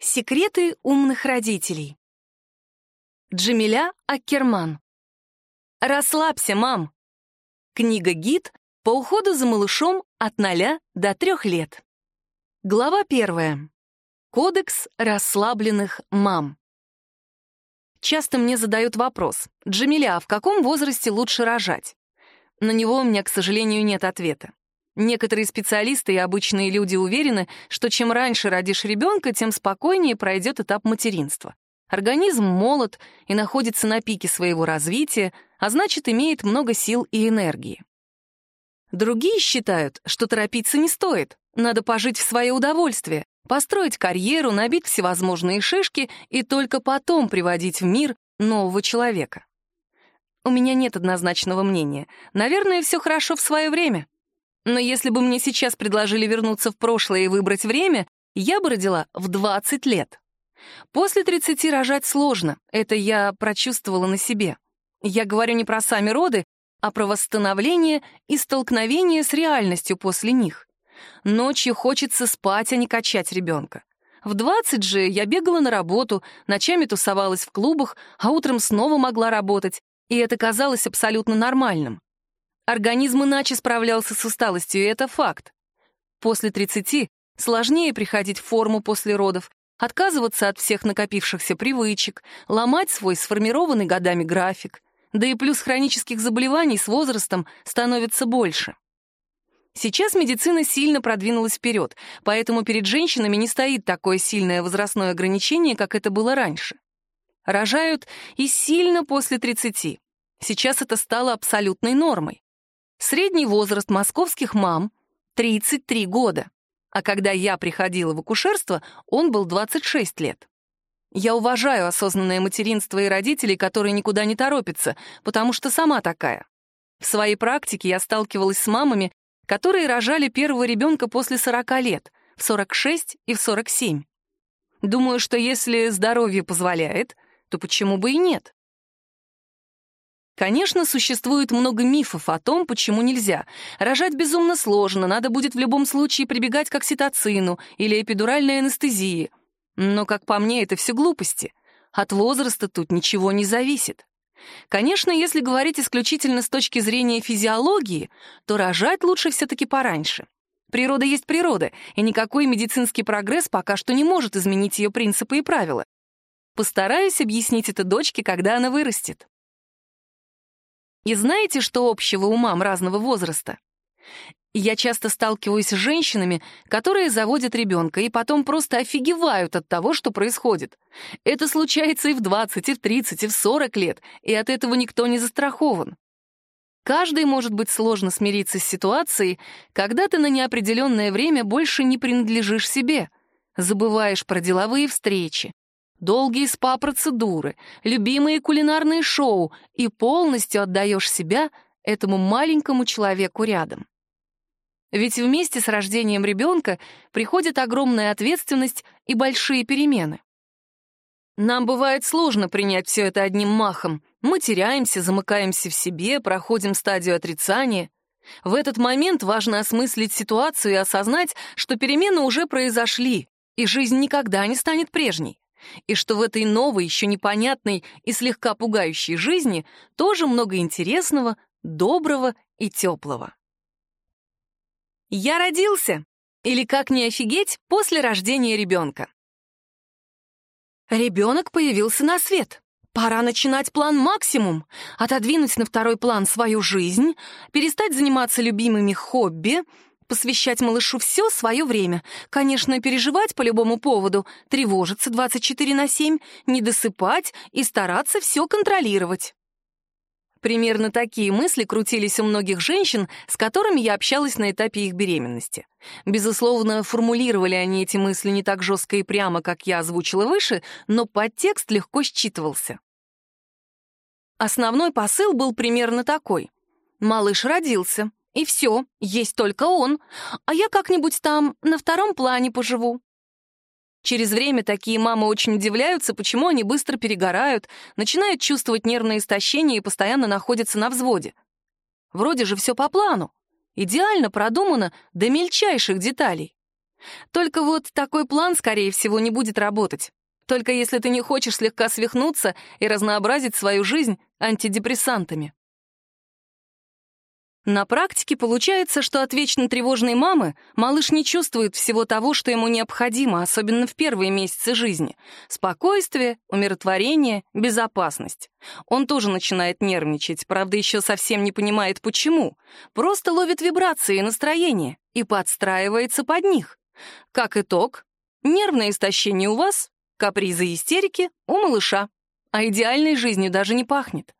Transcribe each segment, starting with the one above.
Секреты умных родителей. Джамиля Аккерман. «Расслабься, мам». Книга-гид по уходу за малышом от 0 до 3 лет. Глава 1. Кодекс расслабленных мам. Часто мне задают вопрос: «Джамиля, а в каком возрасте лучше рожать?» На него у меня, к сожалению, нет ответа. Некоторые специалисты и обычные люди уверены, что чем раньше родишь ребенка, тем спокойнее пройдет этап материнства. Организм молод и находится на пике своего развития, а значит, имеет много сил и энергии. Другие считают, что торопиться не стоит, надо пожить в свое удовольствие, построить карьеру, набить всевозможные шишки и только потом приводить в мир нового человека. У меня нет однозначного мнения. Наверное, все хорошо в свое время. Но если бы мне сейчас предложили вернуться в прошлое и выбрать время, я бы родила в 20 лет. После 30 рожать сложно, это я прочувствовала на себе. Я говорю не про сами роды, а про восстановление и столкновение с реальностью после них. Ночью хочется спать, а не качать ребенка. В 20 же я бегала на работу, ночами тусовалась в клубах, а утром снова могла работать, и это казалось абсолютно нормальным. Организм иначе справлялся с усталостью, и это факт. После 30 сложнее приходить в форму после родов, отказываться от всех накопившихся привычек, ломать свой сформированный годами график. Да и плюс хронических заболеваний с возрастом становится больше. Сейчас медицина сильно продвинулась вперед, поэтому перед женщинами не стоит такое сильное возрастное ограничение, как это было раньше. Рожают и сильно после 30. Сейчас это стало абсолютной нормой. Средний возраст московских мам — 33 года, а когда я приходила в акушерство, он был 26 лет. Я уважаю осознанное материнство и родителей, которые никуда не торопятся, потому что сама такая. В своей практике я сталкивалась с мамами, которые рожали первого ребенка после 40 лет, в 46 и в 47. Думаю, что если здоровье позволяет, то почему бы и нет? Конечно, существует много мифов о том, почему нельзя. Рожать безумно сложно, надо будет в любом случае прибегать к окситоцину или эпидуральной анестезии. Но, как по мне, это все глупости. От возраста тут ничего не зависит. Конечно, если говорить исключительно с точки зрения физиологии, то рожать лучше все-таки пораньше. Природа есть природа, и никакой медицинский прогресс пока что не может изменить ее принципы и правила. Постараюсь объяснить это дочке, когда она вырастет. И знаете, что общего у мам разного возраста? Я часто сталкиваюсь с женщинами, которые заводят ребенка и потом просто офигевают от того, что происходит. Это случается и в 20, и в 30, и в 40 лет, и от этого никто не застрахован. Каждый может быть сложно смириться с ситуацией, когда ты на неопределенное время больше не принадлежишь себе, забываешь про деловые встречи, долгие спа-процедуры, любимые кулинарные шоу и полностью отдаешь себя этому маленькому человеку рядом. Ведь вместе с рождением ребенка приходит огромная ответственность и большие перемены. Нам бывает сложно принять все это одним махом. Мы теряемся, замыкаемся в себе, проходим стадию отрицания. В этот момент важно осмыслить ситуацию и осознать, что перемены уже произошли, и жизнь никогда не станет прежней. И что в этой новой, еще непонятной и слегка пугающей жизни тоже много интересного, доброго и теплого. Я родился! Или как не офигеть после рождения ребенка? Ребенок появился на свет. Пора начинать план максимум, отодвинуть на второй план свою жизнь, перестать заниматься любимыми хобби, посвящать малышу все свое время. Конечно, переживать по любому поводу, тревожиться 24/7, не досыпать и стараться все контролировать. Примерно такие мысли крутились у многих женщин, с которыми я общалась на этапе их беременности. Безусловно, формулировали они эти мысли не так жестко и прямо, как я озвучила выше, но подтекст легко считывался. Основной посыл был примерно такой: малыш родился, и все, есть только он, а я как-нибудь там на втором плане поживу. Через время такие мамы очень удивляются, почему они быстро перегорают, начинают чувствовать нервное истощение и постоянно находятся на взводе. Вроде же все по плану, идеально продумано до мельчайших деталей. Только вот такой план, скорее всего, не будет работать. Только если ты не хочешь слегка свихнуться и разнообразить свою жизнь антидепрессантами. На практике получается, что от вечно тревожной мамы малыш не чувствует всего того, что ему необходимо, особенно в первые месяцы жизни. Спокойствие, умиротворение, безопасность. Он тоже начинает нервничать, правда, еще совсем не понимает, почему. Просто ловит вибрации и настроение и подстраивается под них. Как итог, нервное истощение у вас, капризы и истерики у малыша, а идеальной жизнью даже не пахнет.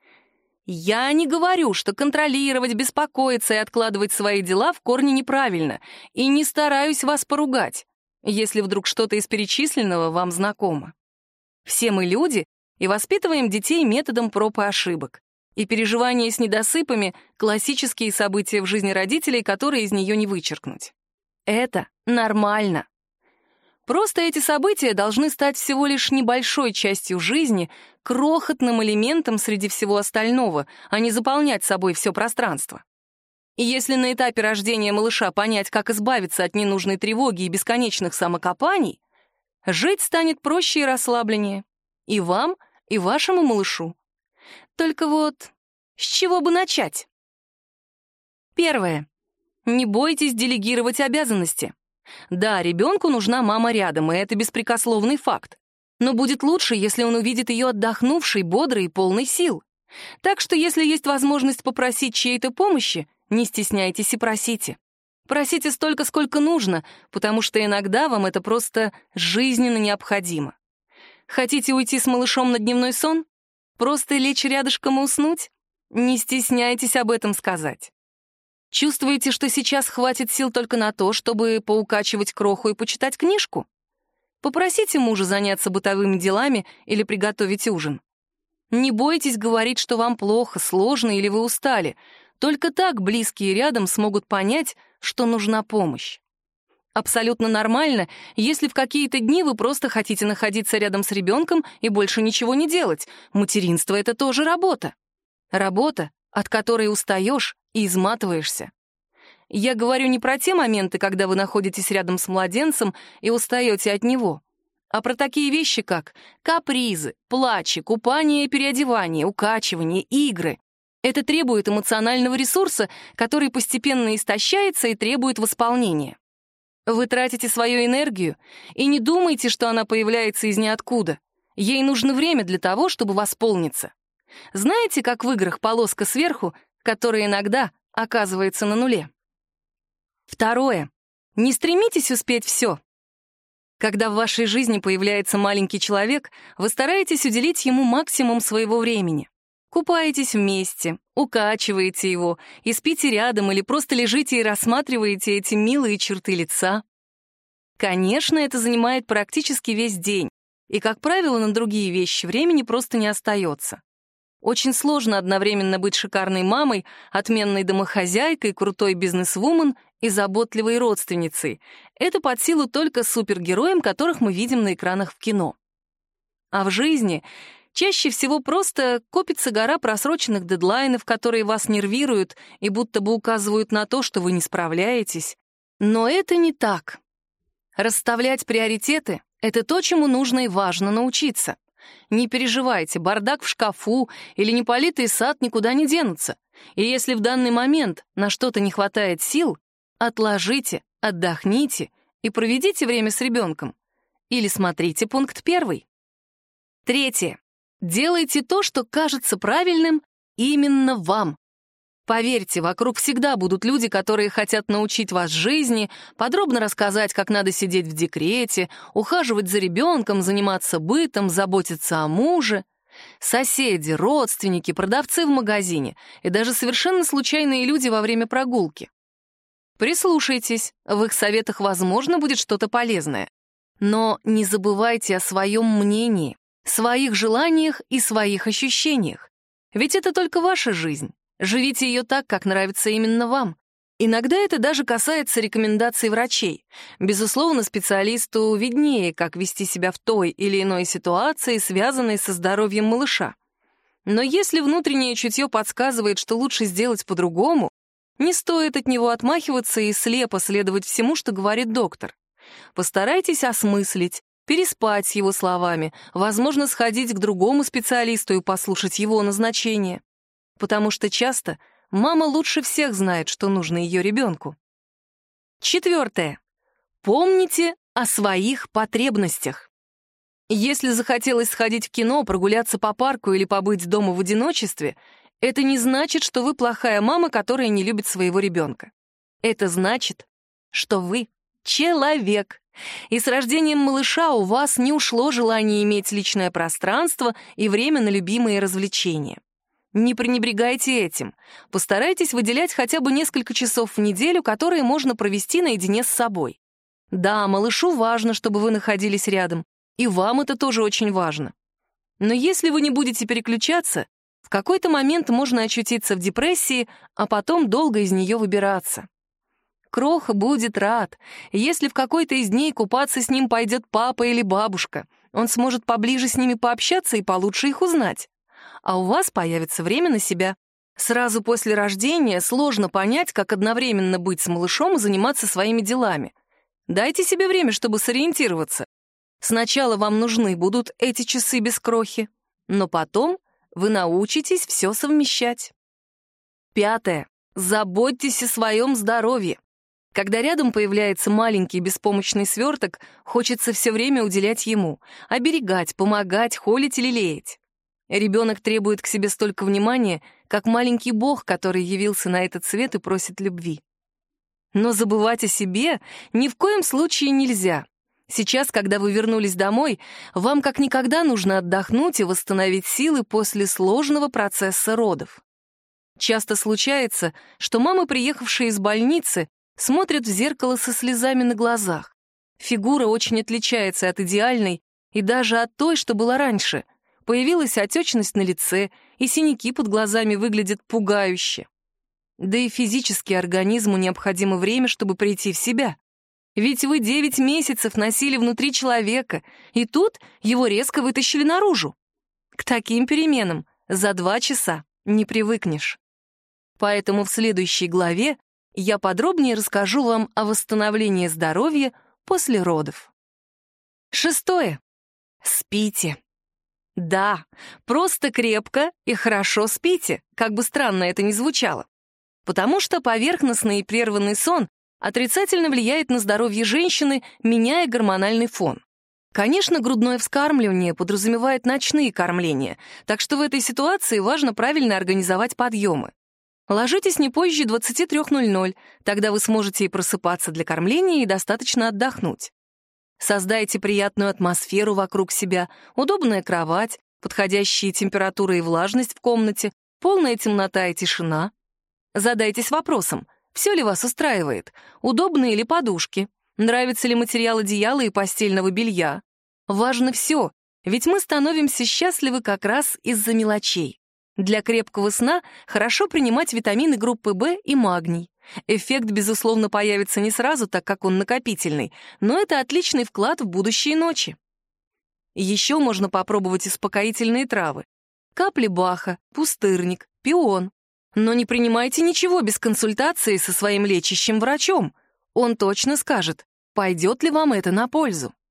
Я не говорю, что контролировать, беспокоиться и откладывать свои дела в корне неправильно, и не стараюсь вас поругать, если вдруг что-то из перечисленного вам знакомо. Все мы люди и воспитываем детей методом проб и ошибок. И переживания с недосыпами — классические события в жизни родителей, которые из нее не вычеркнуть. Это нормально. Просто эти события должны стать всего лишь небольшой частью жизни, крохотным элементом среди всего остального, а не заполнять собой все пространство. И если на этапе рождения малыша понять, как избавиться от ненужной тревоги и бесконечных самокопаний, жить станет проще и расслабленнее. И вам, и вашему малышу. Только вот с чего бы начать? Первое. Не бойтесь делегировать обязанности. Да, ребенку нужна мама рядом, и это беспрекословный факт. Но будет лучше, если он увидит ее отдохнувшей, бодрой и полной сил. Так что, если есть возможность попросить чьей-то помощи, не стесняйтесь и просите. Просите столько, сколько нужно, потому что иногда вам это просто жизненно необходимо. Хотите уйти с малышом на дневной сон? Просто лечь рядышком и уснуть? Не стесняйтесь об этом сказать. Чувствуете, что сейчас хватит сил только на то, чтобы поукачивать кроху и почитать книжку? Попросите мужа заняться бытовыми делами или приготовить ужин. Не бойтесь говорить, что вам плохо, сложно или вы устали. Только так близкие рядом смогут понять, что нужна помощь. Абсолютно нормально, если в какие-то дни вы просто хотите находиться рядом с ребенком и больше ничего не делать. Материнство — это тоже работа. Работа, от которой устаешь и изматываешься. Я говорю не про те моменты, когда вы находитесь рядом с младенцем и устаете от него, а про такие вещи, как капризы, плачи, купание и переодевание, укачивание, игры. Это требует эмоционального ресурса, который постепенно истощается и требует восполнения. Вы тратите свою энергию и не думайте, что она появляется из ниоткуда. Ей нужно время для того, чтобы восполниться. Знаете, как в играх полоска сверху, которая иногда оказывается на нуле? Второе. Не стремитесь успеть все. Когда в вашей жизни появляется маленький человек, вы стараетесь уделить ему максимум своего времени. Купаетесь вместе, укачиваете его, и спите рядом или просто лежите и рассматриваете эти милые черты лица. Конечно, это занимает практически весь день, и, как правило, на другие вещи времени просто не остается. Очень сложно одновременно быть шикарной мамой, отменной домохозяйкой, крутой бизнесвумен и заботливой родственницей. Это под силу только супергероям, которых мы видим на экранах в кино. А в жизни чаще всего просто копится гора просроченных дедлайнов, которые вас нервируют и будто бы указывают на то, что вы не справляетесь. Но это не так. Расставлять приоритеты — это то, чему нужно и важно научиться. Не переживайте, бардак в шкафу или неполитый сад никуда не денутся. И если в данный момент на что-то не хватает сил, отложите, отдохните и проведите время с ребенком. Или смотрите пункт 1. Третье. Делайте то, что кажется правильным именно вам. Поверьте, вокруг всегда будут люди, которые хотят научить вас жизни, подробно рассказать, как надо сидеть в декрете, ухаживать за ребенком, заниматься бытом, заботиться о муже. Соседи, родственники, продавцы в магазине и даже совершенно случайные люди во время прогулки. Прислушайтесь, в их советах, возможно, будет что-то полезное. Но не забывайте о своем мнении, своих желаниях и своих ощущениях. Ведь это только ваша жизнь. Живите ее так, как нравится именно вам. Иногда это даже касается рекомендаций врачей. Безусловно, специалисту виднее, как вести себя в той или иной ситуации, связанной со здоровьем малыша. Но если внутреннее чутье подсказывает, что лучше сделать по-другому, Не стоит от него отмахиваться и слепо следовать всему, что говорит доктор. Постарайтесь осмыслить, переспать с его словами, возможно, сходить к другому специалисту и послушать его назначение. Потому что часто мама лучше всех знает, что нужно ее ребенку. 4. Помните о своих потребностях. Если захотелось сходить в кино, прогуляться по парку или побыть дома в одиночестве, это не значит, что вы плохая мама, которая не любит своего ребенка. Это значит, что вы человек. И с рождением малыша у вас не ушло желание иметь личное пространство и время на любимые развлечения. Не пренебрегайте этим. Постарайтесь выделять хотя бы несколько часов в неделю, которые можно провести наедине с собой. Да, малышу важно, чтобы вы находились рядом, и вам это тоже очень важно. Но если вы не будете переключаться, в какой-то момент можно очутиться в депрессии, а потом долго из нее выбираться. Кроха будет рад, если в какой-то из дней купаться с ним пойдет папа или бабушка. Он сможет поближе с ними пообщаться и получше их узнать. А у вас появится время на себя. Сразу после рождения сложно понять, как одновременно быть с малышом и заниматься своими делами. Дайте себе время, чтобы сориентироваться. Сначала вам нужны будут эти часы без крохи, но потом вы научитесь все совмещать. 5. Заботьтесь о своем здоровье. Когда рядом появляется маленький беспомощный сверток, хочется все время уделять ему, оберегать, помогать, холить или лелеять. Ребенок требует к себе столько внимания, как маленький бог, который явился на этот свет и просит любви. Но забывать о себе ни в коем случае нельзя. Сейчас, когда вы вернулись домой, вам как никогда нужно отдохнуть и восстановить силы после сложного процесса родов. Часто случается, что мамы, приехавшие из больницы, смотрят в зеркало со слезами на глазах. Фигура очень отличается от идеальной и даже от той, что была раньше. Появилась отечность на лице, и синяки под глазами выглядят пугающе. Да и физически организму необходимо время, чтобы прийти в себя. Ведь вы 9 месяцев носили внутри человека, и тут его резко вытащили наружу. К таким переменам за 2 часа не привыкнешь. Поэтому в следующей главе я подробнее расскажу вам о восстановлении здоровья после родов. 6. Спите. Да, просто крепко и хорошо спите, как бы странно это ни звучало. Потому что поверхностный и прерванный сон отрицательно влияет на здоровье женщины, меняя гормональный фон. Конечно, грудное вскармливание подразумевает ночные кормления, так что в этой ситуации важно правильно организовать подъемы. Ложитесь не позже 23:00, тогда вы сможете и просыпаться для кормления, и достаточно отдохнуть. Создайте приятную атмосферу вокруг себя, удобная кровать, подходящие температура и влажность в комнате, полная темнота и тишина. Задайтесь вопросом, все ли вас устраивает, удобные ли подушки, нравится ли материал одеяла и постельного белья. Важно все, ведь мы становимся счастливы как раз из-за мелочей. Для крепкого сна хорошо принимать витамины группы В и магний. Эффект, безусловно, появится не сразу, так как он накопительный, но это отличный вклад в будущие ночи. Еще можно попробовать успокоительные травы. Капли баха, пустырник, пион. Но не принимайте ничего без консультации со своим лечащим врачом. Он точно скажет, пойдет ли вам это на пользу.